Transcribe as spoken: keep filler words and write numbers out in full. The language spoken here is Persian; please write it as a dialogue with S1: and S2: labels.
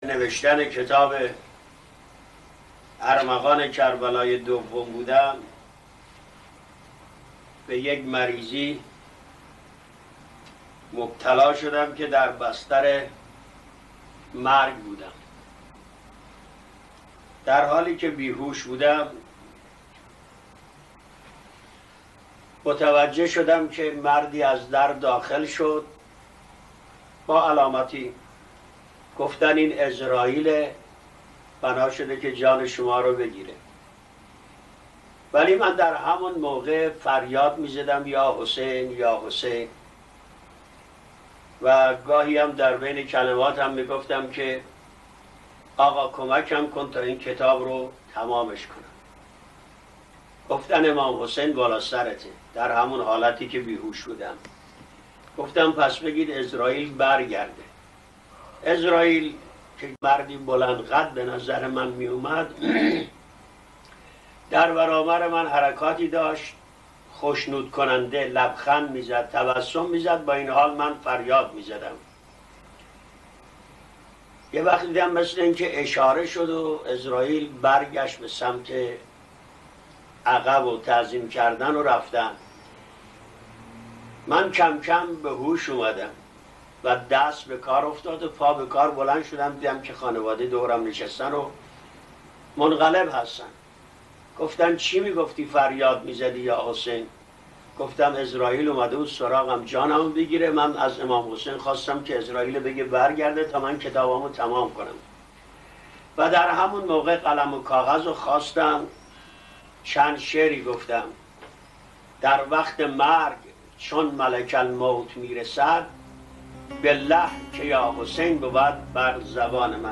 S1: نوشتن کتاب ارمغان کربلای دوم بودم به یک مریضی مبتلا شدم که در بستر مرگ بودم. در حالی که بیهوش بودم متوجه شدم که مردی از در داخل شد با علامتی، گفتن این عزراییل، بنا شده که جان شما رو بگیره. ولی من در همون موقع فریاد می زدم یا حسین یا حسین، و گاهی هم در بین کلماتم می گفتم که آقا کمکم کن تا این کتاب رو تمامش کنم. گفتن امام حسین بالا سرته. در همون حالتی که بیهوش بودم گفتم پس بگید عزراییل برگرده. عزراییل که مردی بلند قد به نظر من می اومد در برابر من حرکاتی داشت خوشنود کننده، لبخند میزد، تبسم میزد. با این حال من فریاد میزدم. یه وقت دیدم مثل این که اشاره شد و عزراییل برگشت به سمت عقب و تعظیم کردن و رفتن. من کم کم به هوش اومدم و دست به کار افتاد و پا به کار بلند شدم. دیدم که خانواده دورم نشستن و منقلب هستن. گفتن چی میگفتی فریاد میزدی یا حسین؟ گفتم عزراییل اومده بود سراغم جانمو بگیره. من از امام حسین خواستم که عزراییل بگه برگرده تا من کتابامو تمام کنم. و در همون موقع قلم و کاغذ رو خواستم، چند شعری گفتم. در وقت مرگ چون ملک الموت میرسد، بالله که یا حسین بود بر زبان من.